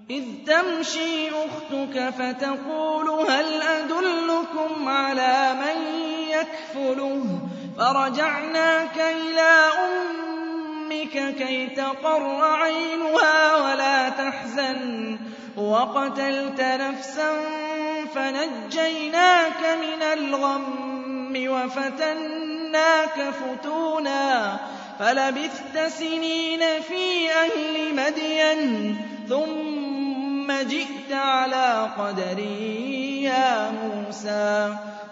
إِذْ تَمْشِي أُخْتُكَ فَتَقُولُ هَلْ أَدُلُّكُمْ عَلَىٰ مَن يَكْفُلُهُ فَرَجَعْنَاكَ إِلَىٰ أُمِّكَ كَيْ تَقَرَّ عَيْنُهَا وَلَا تَحْزَنَ وَقَتَلْتَ نَفْسًا فَنَجَّيْنَاكَ مِنَ الْغَمِّ وَفَتَنَّاكَ فُتُونًا فَلَبِثْتَ سِنِينَ فِي أَهْلِ مَدْيَنَ ثُمَّ جِئْتَ عَلَىٰ قَدَرٍ يَا مُوسَىٰ